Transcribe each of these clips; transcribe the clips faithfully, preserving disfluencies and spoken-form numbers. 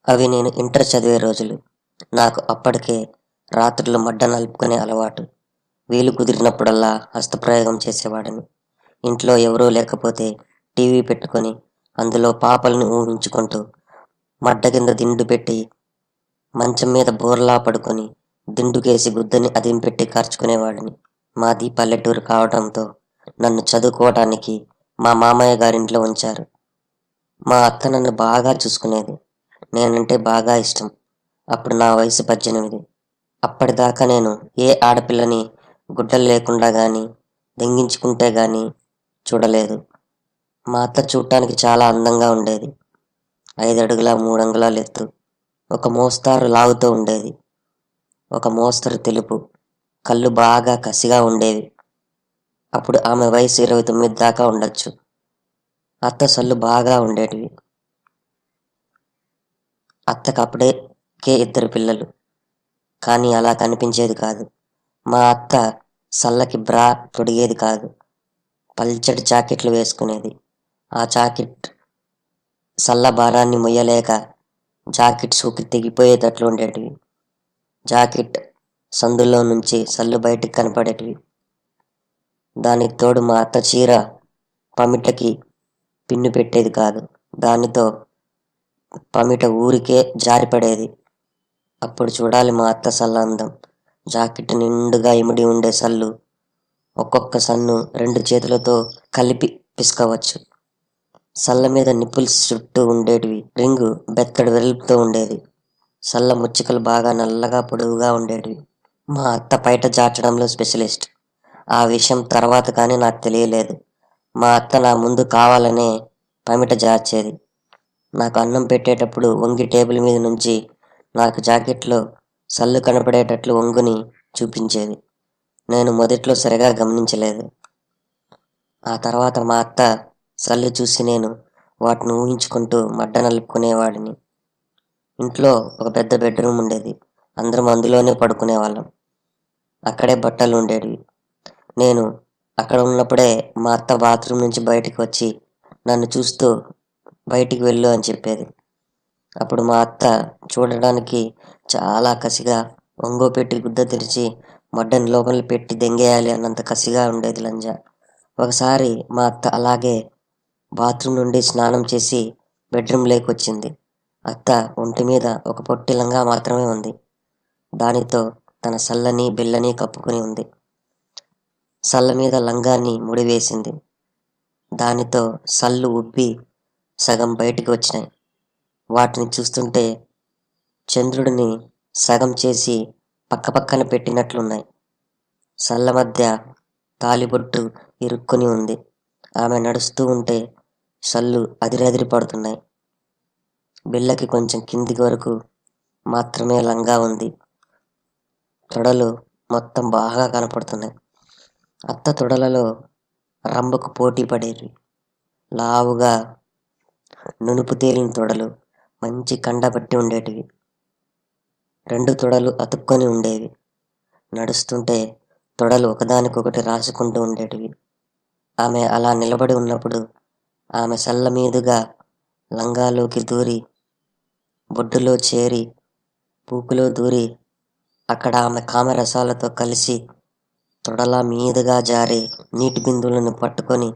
అవి నేను ఇంటర్ చదివే రోజులు. నాకు అప్పటికే రాత్రులు మడ్డ నలుపుకునే అలవాటు. వీలు కుదిరినప్పుడల్లా హస్తప్రయోగం చేసేవాడిని. ఇంట్లో ఎవరూ లేకపోతే టీవీ పెట్టుకొని అందులో పాపల్ని ఊహించుకుంటూ మడ్డ కింద దిండు పెట్టి మంచం మీద బోర్లా పడుకొని దిండుకేసి గుద్దని అదింపెట్టి కార్చుకునేవాడిని. మాది పల్లెటూరు కావడంతో నన్ను చదువుకోవటానికి మా మామయ్య గారింట్లో ఉంచారు. మా అత్త నన్ను బాగా చూసుకునేది. నేనంటే బాగా ఇష్టం. అప్పుడు నా వయసు పద్దెనిమిది. అప్పటిదాకా నేను ఏ ఆడపిల్లని గుడ్డలు లేకుండా గాని దెంగించుకుంటే గాని చూడలేదు. మా అత్త చూడటానికి చాలా అందంగా ఉండేది. ఐదడుగుల మూడంగుళాల ఎత్తు, ఒక మోస్తారు లావుతో ఉండేది. ఒక మోస్తరు తెలుపు, కళ్ళు బాగా కసిగా ఉండేవి. అప్పుడు ఆమె వయసు ఇరవై తొమ్మిది దాకా ఉండొచ్చు. అత్త సళ్ళు బాగా ఉండేటివి. అత్తకు అప్పుడేకే ఇద్దరు పిల్లలు. కానీ అలా కనిపించేది కాదు. మా అత్త సల్లకి బ్రా తొడిగేది కాదు. పల్చటి జాకెట్లు వేసుకునేది. ఆ జాకెట్ సల్ల భారాన్ని మొయ్యలేక జాకెట్ సూకి తెగిపోయేటట్లు ఉండేటివి. జాకెట్ సందులో నుంచి సల్లు బయటికి కనపడేటివి. దానికి తోడు మా అత్త చీర పమిటకి పిన్ను పెట్టేది కాదు. దానితో పమిట ఊరికే జారిపడేది. అప్పుడు చూడాలి మా అత్త సల్ల అందం. జాకెట్ నిండుగా ఇమిడి ఉండే సల్లు ఒక్కొక్క సన్ను రెండు చేతులతో కలిపి పిసకవచ్చు. సల్ల మీద నిప్పుల్స్ చుట్టూ ఉండేటివి. రింగు బెత్తడి వెడల్పుతో ఉండేది. సల్ల ముచ్చికలు బాగా నల్లగా పొడవుగా ఉండేటివి. మా అత్త పైట జార్చడంలో స్పెషలిస్ట్. ఆ విషయం తర్వాత కానీ నాకు తెలియలేదు. మా అత్త నా ముందు కావాలనే పమిట జార్చేది. నాకు అన్నం పెట్టేటప్పుడు వంగి టేబుల్ మీద నుంచి నాకు జాకెట్లో సల్లు కనపడేటట్లు వంగుని చూపించేది. నేను మొదట్లో సరిగా గమనించలేదు. ఆ తర్వాత మా అత్త సల్లు చూసి నేను వాటిని ఊహించుకుంటూ మడ్డ నలుపుకునేవాడిని. ఇంట్లో ఒక పెద్ద బెడ్రూమ్ ఉండేది. అందరం అందులోనే పడుకునేవాళ్ళం. అక్కడే బట్టలు ఉండేటివి. నేను అక్కడ ఉన్నప్పుడే మా అత్త బాత్రూమ్ నుంచి బయటికి వచ్చి నన్ను చూస్తూ బయటికి వెళ్ళు అని చెప్పేది. అప్పుడు మా అత్త చూడడానికి చాలా కసిగా ఒంగో పెట్టి గుద్ద తెరిచి మడ్డని లోపల పెట్టి దెంగేయాలి అన్నంత కసిగా ఉండేది లంజ. ఒకసారి మా అత్త అలాగే బాత్రూమ్ నుండి స్నానం చేసి బెడ్రూమ్ లేకొచ్చింది. అత్త ఒంటి మీద ఒక పొట్టి లంగా మాత్రమే ఉంది. దానితో తన సల్లని బిల్లని కప్పుకుని ఉంది. సల్ల మీద లంగాన్ని ముడివేసింది. దానితో సల్లు ఉబ్బి సగం బయటికి వచ్చినాయి. వాటిని చూస్తుంటే చంద్రుడిని సగం చేసి పక్కపక్కన పెట్టినట్లున్నాయి. సల్ల మధ్య తాలిబొట్టు ఇరుక్కుని ఉంది. ఆమె నడుస్తూ ఉంటే సల్లు అదిరదిరి పడుతున్నాయి. బిళ్ళకి కొంచెం కింది వరకు మాత్రమే లంగా ఉంది. తొడలు మొత్తం బాగా కనపడుతున్నాయి. అత్త తొడలలో రంబకు పోటీ పడేవి. లావుగా నునుపు తేలిన తొడలు మంచి కండ పట్టి ఉండేటివి. రెండు తొడలు అతుక్కొని ఉండేవి. నడుస్తుంటే తొడలు ఒకదానికొకటి రాసుకుంటూ ఉండేటివి. ఆమె అలా నిలబడి ఉన్నప్పుడు ఆమె సల్ల మీదుగా లంగాలోకి దూరి బొడ్డులో చేరి పూకులో దూరి అక్కడ ఆమె కామరసాలతో కలిసి తొడల మీదుగా జారి నీటి బిందువులను పట్టుకొని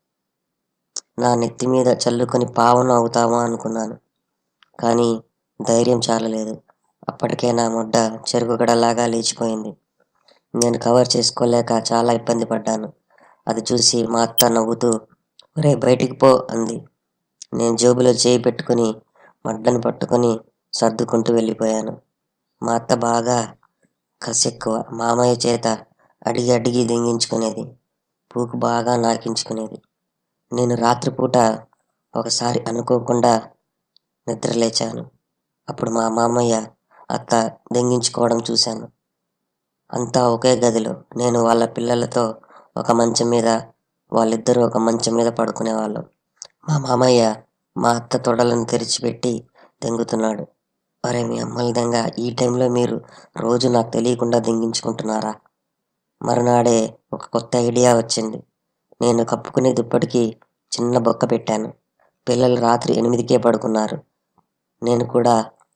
నా నెత్తి మీద చల్లుకొని పావన అవుతామా అనుకున్నాను. కానీ ధైర్యం చాలలేదు. అప్పటికే నా ముడ్డ చెరుకుగడలాగా లేచిపోయింది. నేను కవర్ చేసుకోలేక చాలా ఇబ్బంది పడ్డాను. అది చూసి మా అత్త నవ్వుతూ ఒరే బయటికి పో అంది. నేను జేబులో చేయి పెట్టుకుని మడ్డను పట్టుకొని సర్దుకుంటూ వెళ్ళిపోయాను. మా అత్త బాగా కసెక్కువ. మామయ్య చేత అడిగి అడిగి దెంగించుకునేది. పూకు బాగా నాకించుకునేది. నేను రాత్రిపూట ఒకసారి అనుకోకుండా నిద్రలేచాను. అప్పుడు మా మామయ్య అత్త దెంగించుకోవడం చూశాను. అంతా ఒకే గదిలో. నేను వాళ్ళ పిల్లలతో ఒక మంచం మీద, వాళ్ళిద్దరూ ఒక మంచం మీద పడుకునేవాళ్ళం. మా మామయ్య మా అత్త తొడలను తెరిచిపెట్టి దెంగుతున్నాడు. అరే మీ అమ్మల దెంగ, ఈ టైంలో మీరు రోజు నాకు తెలియకుండా దెంగించుకుంటున్నారా? మరునాడే ఒక కొత్త ఐడియా వచ్చింది. నేను కప్పుకునే దుప్పటికి చిన్న బొక్క పెట్టాను. పిల్లలు రాత్రి ఎనిమిదికే పడుకున్నారు. నేను కూడా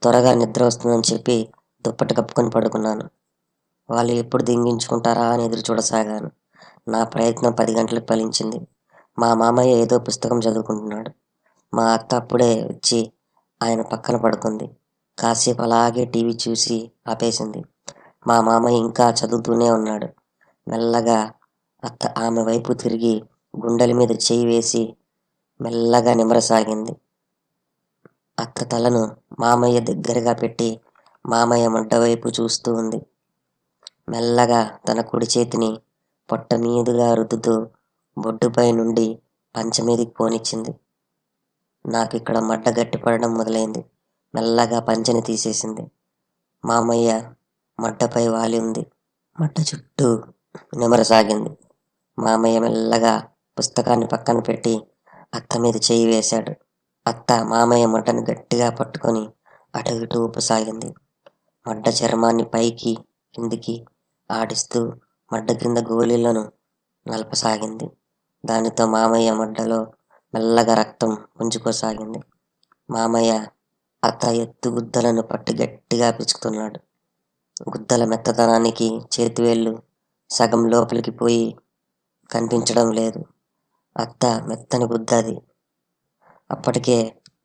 త్వరగా నిద్ర వస్తుందని చెప్పి దుప్పటి కప్పుకొని పడుకున్నాను. వాళ్ళు ఎప్పుడు దింగించుకుంటారా అని ఎదురు చూడసాగాను. నా ప్రయత్నం పది గంటలకు ఫలించింది. మా మామయ్య ఏదో పుస్తకం చదువుకుంటున్నాడు. మా అత్త అప్పుడే వచ్చి ఆయన పక్కన పడుకుంది. కాసేపు అలాగే టీవీ చూసి ఆపేసింది. మా మామయ్య ఇంకా చదువుతూనే ఉన్నాడు. మెల్లగా అత్త ఆమె వైపు తిరిగి గుండెల మీద చేయి వేసి మెల్లగా నిమరసాగింది. అత్త తలను మామయ్య దగ్గరగా పెట్టి మామయ్య మంట వైపు చూస్తూ ఉంది. మెల్లగా తన కుడి చేతిని పొట్ట మీదుగా రుద్దుతూ బొడ్డుపై నుండి పంచ మీదికి పోనిచ్చింది. నాకు ఇక్కడ మడ్డ గట్టిపడడం మొదలైంది. మెల్లగా పంచని తీసేసింది. మామయ్య మడ్డపై వాలి ఉంది. మడ్డ చుట్టూ నిమరసాగింది. మామయ్య మెల్లగా పుస్తకాన్ని పక్కన పెట్టి అత్త మీద చేయి వేశాడు. అత్త మామయ్య మడ్డను గట్టిగా పట్టుకొని అటు ఇటు ఊపసాగింది. మడ్డ చర్మాన్ని పైకి కిందికి ఆడిస్తూ మడ్డ కింద గోళీలను నలపసాగింది. దానితో మామయ్య మడ్డలో మెల్లగా రక్తం పుంజుకోసాగింది. మామయ్య అత్త ఎత్తు గుద్దలను పట్టి గట్టిగా పిచుకుతున్నాడు. గుద్దల మెత్తదనానికి చేతివేళ్ళు సగం లోపలికి పోయి కనిపించడం లేదు. అత్త మెత్తని గుద్దది. అప్పటికే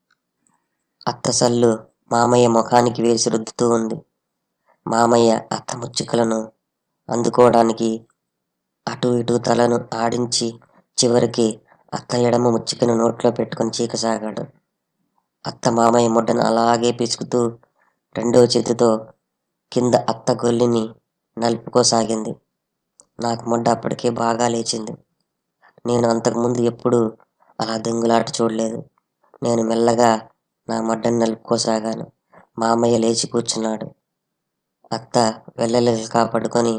అత్త సల్లు మామయ్య ముఖానికి వేసి రుద్దుతూ ఉంది. మామయ్య అత్త ముచ్చుకలను అందుకోవడానికి అటు ఇటు తలను ఆడించి చివరికి అత్త ఎడమ ముచ్చుకను నోట్లో పెట్టుకొని చీకసాగాడు. అత్త మామయ్య ముడ్డను అలాగే పిసుకుతూ రెండో చేతితో కింద అత్త గొల్లిని నలుపుకోసాగింది. నాకు ముడ్డ అప్పటికే బాగా లేచింది. నేను అంతకుముందు ఎప్పుడూ అలా దెంగులాట చూడలేదు. నేను మెల్లగా నా మడ్డను నలుపుకోసాగాను. మామయ్య లేచి కూర్చున్నాడు. అత్త వెల్లెలగా పడుకొని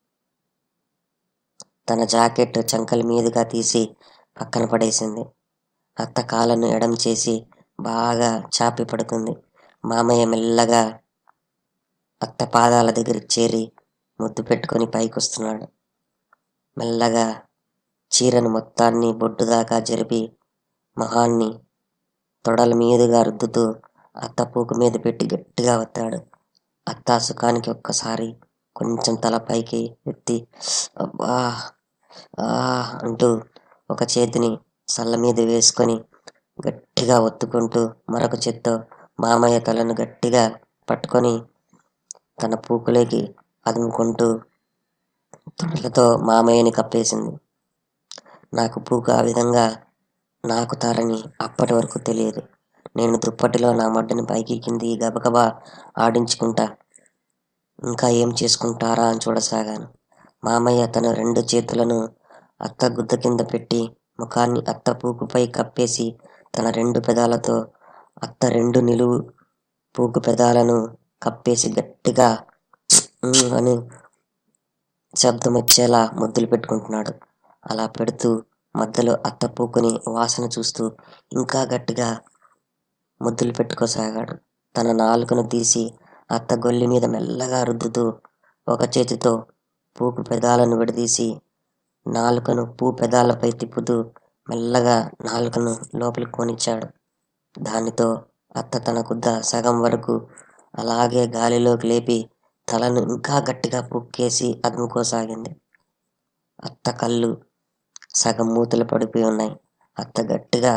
తన జాకెట్ చంకల మీదుగా తీసి పక్కన పడేసింది. అత్త కాళ్ళను ఎడం చేసి బాగా చాపి పడుకుంది. మామయ్య మెల్లగా అత్త పాదాల దగ్గరికి చేరి ముద్దు పెట్టుకొని పైకొస్తున్నాడు. మెల్లగా చీరను మొత్తాన్ని బొడ్డు దాకా జరిపి మొహాన్ని తొడల మీదుగా రుద్దుతూ అత్త పూకు మీద పెట్టి గట్టిగా వత్తాడు. అత్త సుఖానికి ఒక్కసారి కొంచెం తల పైకి ఎత్తి అబ్బా ఆ అంటూ ఒక చేతిని సల్ల మీద వేసుకొని గట్టిగా ఒత్తుకుంటూ మరొక చేత్తో మామయ్య తలను గట్టిగా పట్టుకొని తన పూకులోకి అదుముకుంటూ తొడలతో మామయ్యని కప్పేసింది. నాకు పూకు ఆ విధంగా నాకుతారని అప్పటి వరకు తెలియదు. నేను దుప్పటిలో నా మడ్డని పైకి కింది గబగబా ఆడించుకుంటా ఇంకా ఏం చేసుకుంటారా అని చూడసాగాను. మామయ్య తన రెండు చేతులను అత్త గుద్ద కింద పెట్టి ముఖాన్ని అత్త పూకుపై కప్పేసి తన రెండు పెదాలతో అత్త రెండు నిలువు పూకు పెదాలను కప్పేసి గట్టిగా అని శబ్దం వచ్చేలా ముద్దులు పెట్టుకుంటున్నాడు. అలా పెడుతూ మధ్యలో అత్త పూకుని వాసన చూస్తూ ఇంకా గట్టిగా ముద్దులు పెట్టుకోసాగాడు. తన నాలుకను తీసి అత్త గొల్లి మీద మెల్లగా రుద్దుతూ ఒక చేతితో పూకు పెదాలను విడదీసి నాలుకను పూ పెదాలపై తిప్పుతూ మెల్లగా నాలుకను లోపలికి పోనిచ్చాడు. దానితో అత్త తన గుద్ద సగం వరకు అలాగే గాలిలోకి లేపి తలను ఇంకా గట్టిగా పుక్కేసి అదుముకోసాగింది. అత్త కళ్ళు సగం మూతలు పడిపోయి ఉన్నాయి. అత్త గట్టిగా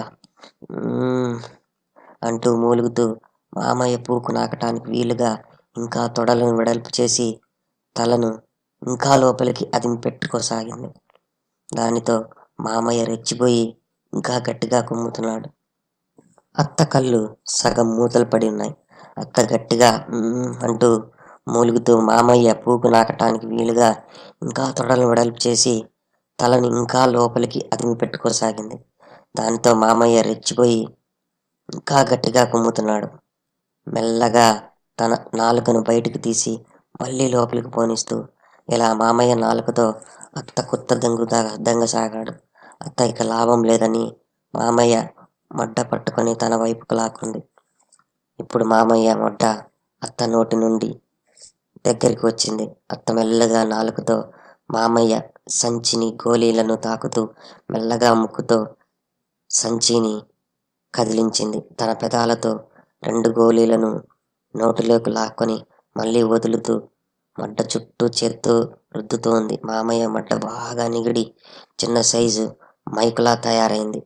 అంటూ మూలుగుతూ మామయ్య పూకు నాకటానికి వీలుగా ఇంకా తొడలను వెడల్పు చేసి తలను ఇంకా లోపలికి అదిమి పెట్టుకోసాగింది. దానితో మామయ్య రెచ్చిపోయి ఇంకా గట్టిగా కుమ్ముతున్నాడు. అత్త కళ్ళు సగం మూతలు పడి ఉన్నాయి. అత్త గట్టిగా అంటూ మూలుగుతూ మామయ్య పూకు నాకటానికి వీలుగా ఇంకా తొడలను వెడల్పు చేసి తలని ఇంకా లోపలికి అదిమి పెట్టుకోసాగింది. దానితో మామయ్య రెచ్చిపోయి ఇంకా గట్టిగా కుమ్ముతున్నాడు. మెల్లగా తన నాలుకను బయటికి తీసి మళ్ళీ లోపలికి పోనిస్తూ ఇలా మామయ్య నాలుకతో అత్త కొత్త దెంగు దెంగసాగాడు. అత్త ఇక లాభం లేదని మామయ్య మడ్డ పట్టుకొని తన వైపుకు లాక్కుంది. ఇప్పుడు మామయ్య మడ్డ అత్త నోటి నుండి దగ్గరికి వచ్చింది. అత్త మెల్లగా నాలుకతో మామయ్య సంచిని గోళీలను తాకుతూ మెల్లగా ముక్కుతో సంచిని కదిలించింది. తన పెదాలతో రెండు గోళీలను నోటిలోకి లాక్కొని మళ్ళీ వదులుతూ మడ్డ చుట్టూ చేత్తో రుద్దుతూ ఉంది. మామయ్య మడ్డ బాగా నిగిడి చిన్న సైజు మైకులా తయారైంది.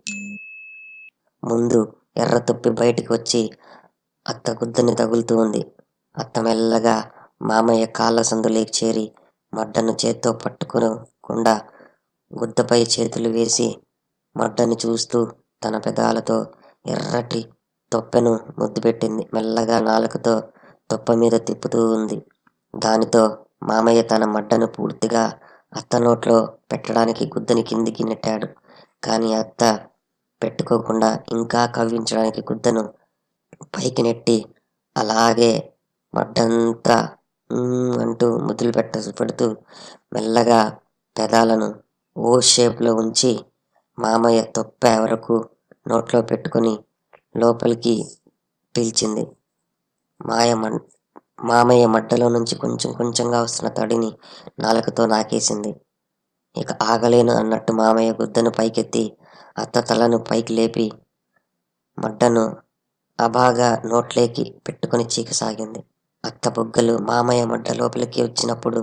ముందు ఎర్ర తుప్పి బయటికి వచ్చి అత్త గుద్దని తగులుతూ ఉంది. అత్త మెల్లగా మామయ్య కాళ్ళ సందులోకి చేరి మడ్డను చేత్తో పట్టుకోకుండా గుద్దపై చేతులు వేసి మడ్డని చూస్తూ తన పెదాలతో ఎర్రటి తొప్పెను ముద్దు పెట్టింది. మెల్లగా నాలుకతో తొప్ప మీద తిప్పుతూ ఉంది. దానితో మామయ్య తన మడ్డను పూర్తిగా అత్త నోట్లో పెట్టడానికి గుద్దని కిందికి నెట్టాడు. కానీ అత్త పెట్టుకోకుండా ఇంకా కవ్వించడానికి గుద్దను పైకి నెట్టి అలాగే మడ్డంతా "మ్మ్" అంటూ ముద్దులు పెట్ట పెడుతూ మెల్లగా పెదాలను ఓ షేప్లో ఉంచి మామయ్య తొప్ప వరకు నోట్లో పెట్టుకొని లోపలికి పీల్చింది. మాయ మామయ్య మడ్డలో నుంచి కొంచెం కొంచెంగా వస్తున్న తడిని నాలుకతో నాకేసింది. ఇక ఆగలేను అన్నట్టు మామయ్య గుద్దను పైకెత్తి అత్త తలను పైకి లేపి మడ్డను అబాగా నోట్లోకి పెట్టుకొని చీకసాగింది. అత్త బుగ్గలు మామయ్య మడ్డ లోపలికి వచ్చినప్పుడు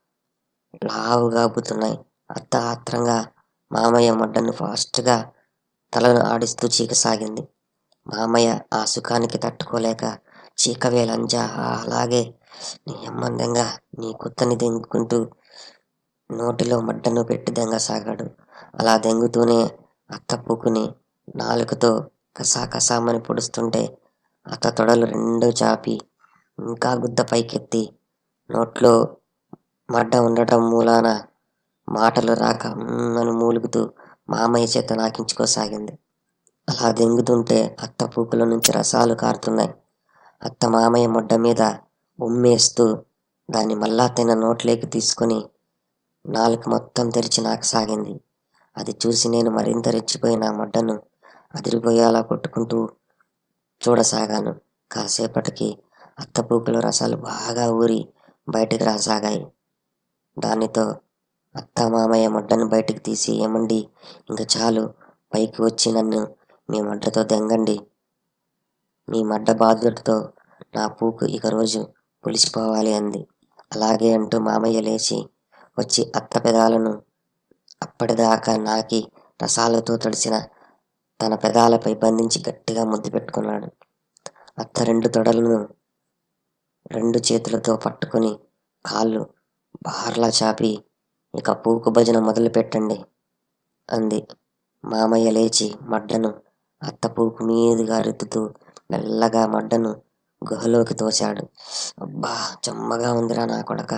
లావుగా అబ్బుతున్నాయి. అత్త ఆత్రంగా మామయ్య మడ్డను ఫాస్ట్గా తలను ఆడిస్తూ చీకసాగింది. మామయ్య ఆ సుఖానికి తట్టుకోలేక చీకవే లంజా, అలాగే నీ అమ్మందంగా నీ కుత్తని దెంగుకుంటూ నోటిలో మడ్డను పెట్టి దెంగసాగాడు. అలా దెంగుతూనే అత్త పూకుని నాలుకతో కసా కసామని పొడుస్తుంటే అత్త తొడలు రెండూ చాపి ఇంకా గుద్ద పైకెత్తి నోట్లో మడ్డ ఉండటం మూలాన మాటలు రాక అని మూలుగుతూ మామయ్య చేత నాకించుకోసాగింది. అలా దెంగుతుంటే అత్త పూకుల నుంచి రసాలు కారుతున్నాయి. అత్త మామయ్య మొడ్డ మీద ఉమ్మేస్తూ దాన్ని మళ్ళా తన నోట్లోకి తీసుకొని నాలుక మొత్తం తెరిచి నాకసాగింది. అది చూసి నేను మరింత రెచ్చిపోయి నా మొడ్డను అదిరిపోయేలా కొట్టుకుంటూ చూడసాగాను. కాసేపటికి అత్త పూకుల రసాలు బాగా ఊరి బయటికి రాసాగాయి. దానితో అత్త మామయ్య మొడ్డను బయటికి తీసి, ఏమండి ఇంక చాలు, పైకి వచ్చి నన్ను మీ మడ్డతో దెంగండి. మీ మడ్డ బాధతో నా పూకు ఇక రోజు పులిసిపోవాలి అంది. అలాగే అంటూ మామయ్య లేచి వచ్చి అత్త పెదాలను అప్పటిదాకా నాకి రసాలతో తడిసిన తన పెదాలపై బంధించి గట్టిగా ముద్దు పెట్టుకున్నాడు. అత్త రెండు తొడలను రెండు చేతులతో పట్టుకొని కాళ్ళు బార్లా చాపి, ఇక పూకు భజన మొదలు పెట్టండి అంది. మామయ్య లేచి మడ్డను అత్త పూకు మీదుగా రుద్దుతూ మెల్లగా మడ్డను గుహలోకి తోశాడు. అబ్బా, చెమ్మగా ఉందిరా నా కొడక,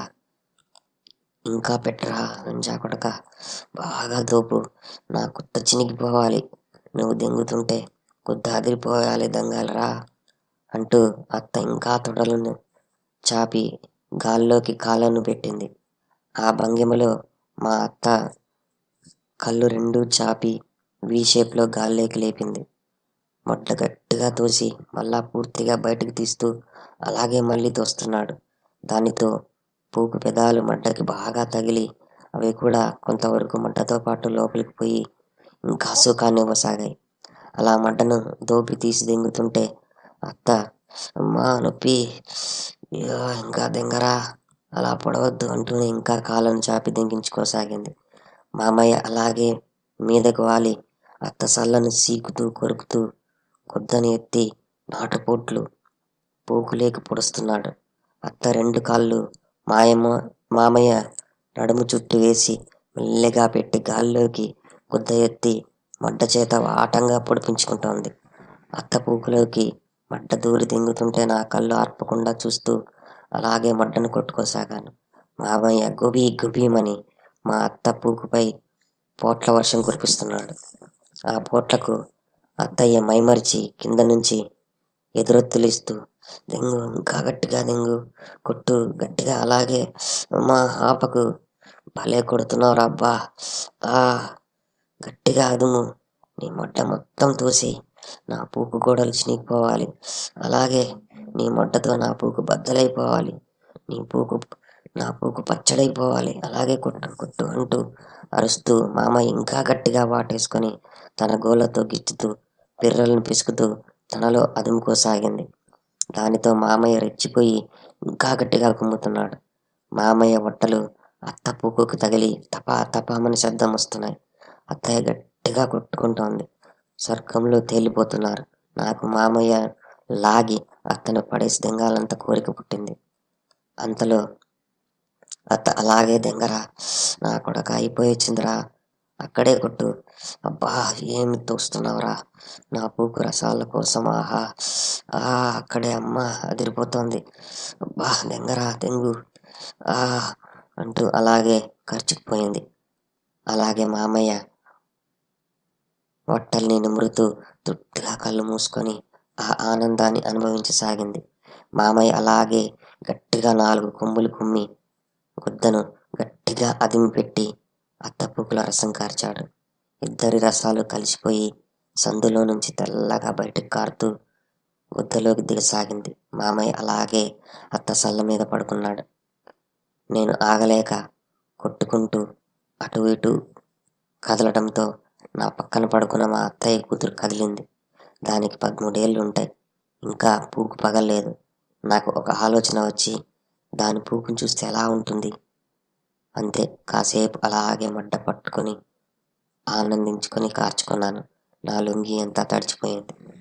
ఇంకా పెట్టరా లంజా కొడక, బాగా దోపు, నా కుత్త చినిగిపోవాలి, నువ్వు దెంగుతుంటే కుత్త అదిరిపోవాలి, దెంగాలరా అంటూ అత్త ఇంకా తొడలను చాపి గాల్లోకి కాళ్ళను పెట్టింది. ఆ భంగిమలో మా అత్త కళ్ళు రెండూ చాపి వీ షేప్లో గాల్లోకి లేపింది. మొడ్డ గట్టిగా తోసి మళ్ళా పూర్తిగా బయటకు తీస్తూ అలాగే మళ్ళీ తోస్తున్నాడు. దానితో పూకు పెదాలు మడ్డకి బాగా తగిలి అవి కూడా కొంతవరకు మడ్డతో పాటు లోపలికి పోయి ఇంకా సుఖాన్ని ఇవ్వసాగాయి. అలా మడ్డను దోపి తీసి దెంగుతుంటే అత్త, అమ్మా నొప్పి, ఇంకా దెంగరా, అలా పొడవద్దు అంటూనే ఇంకా కాళ్ళను చాపి దెంగించుకోసాగింది. మామయ్య అలాగే మీదకు వాలి అత్త సల్లను సీకుతూ కొరుకుతూ గుద్దని ఎత్తి నాటుపోట్లు పూకులేకి పొడుస్తున్నాడు. అత్త రెండు కాళ్ళు మాయమ్మ మామయ్య నడుము చుట్టూ వేసి మెల్లగా పెట్టి గాల్లోకి గుద్ద ఎత్తి మడ్డ చేత ఆటంగా పొడిపించుకుంటోంది. అత్త పూకులోకి మడ్డ దూరి దెంగుతుంటే నా కళ్ళు ఆర్పకుండా చూస్తూ అలాగే మడ్డను కొట్టుకోసాగాను. మామయ్య గుబీ గుబీమని మా అత్త పూకుపై పోట్ల వర్షం కురిపిస్తున్నాడు. ఆ పోట్లకు అత్తయ్య మైమరిచి కింద నుంచి ఎదురొత్తులిస్తూ, దెంగు, ఇంకా గట్టిగా దెంగు, కొట్టు గట్టిగా, అలాగే, అమ్మా ఆపకు, భలే కొడుతున్నావు రబ్బా, ఆ గట్టిగా అదుము, నీ మొడ్డ మొత్తం తోసి నా పూకు గోడలు చినిగిపోవాలి, అలాగే నీ మొడ్డతో నా పూకు బద్దలైపోవాలి, నీ పూకు నా పూకు పచ్చడైపోవాలి, అలాగే కొట్టు కొట్టు అంటూ అరుస్తూ మామయ్య ఇంకా గట్టిగా వాటేసుకొని తన గోళ్ళతో గిచ్చుతూ పిర్రలను పిసుకుతూ తనలో అదుముకోసాగింది. దానితో మామయ్య రెచ్చిపోయి ఇంకా గట్టిగా కుమ్ముతున్నాడు. మామయ్య బట్టలు అత్త పూకుకు తగిలి తపా తపామని శబ్దం వస్తున్నాయి. అత్తయ్య గట్టిగా కొట్టుకుంటోంది. స్వర్గంలో తేలిపోతున్నారు. నాకు మామయ్య లాగి అత్తను పడేసి దెంగాలంత కోరిక పుట్టింది. అంతలో అత్త అలాగే దెంగరా, నా కొడక అయిపోయొచ్చిందిరా, అక్కడే కొట్టు, అబ్బా ఏమి తోస్తున్నావురా, నా పూకు రసాల కోసం, ఆహా ఆ అక్కడే అమ్మ అదిరిపోతోంది, అబ్బా దెంగరా దెంగు ఆ అంటూ అలాగే ఖర్చుకుపోయింది. అలాగే మామయ్య వట్టల్ని నిమురుతూ తృప్తిగా కళ్ళు మూసుకొని ఆ ఆనందాన్ని అనుభవించసాగింది. మామయ్య అలాగే గట్టిగా నాలుగు కొమ్ములు కుమ్మి గుద్దను గట్టిగా అదిమిపెట్టి అత్తపూకుల రసం కార్చాడు. ఇద్దరి రసాలు కలిసిపోయి సందులో నుంచి తెల్లగా బయటకు కారుతూ గుద్దలోకి దిగసాగింది. మామయ్య అలాగే అత్త సల్ల మీద పడుకున్నాడు. నేను ఆగలేక కొట్టుకుంటూ అటు ఇటు కదలడంతో నా పక్కన పడుకున్న మా అత్తయ్య కూతురు కదిలింది. దానికి పదమూడేళ్ళు ఉంటాయి. ఇంకా పూకు పగల్లేదు. నాకు ఒక ఆలోచన వచ్చి దాని పూకుని చూస్తే ఎలా ఉంటుంది అంతే, కాసేపు అలాగే మడ్డ పట్టుకొని ఆనందించుకొని కార్చుకున్నాను. నా లుంగీ అంతా తడిచిపోయింది.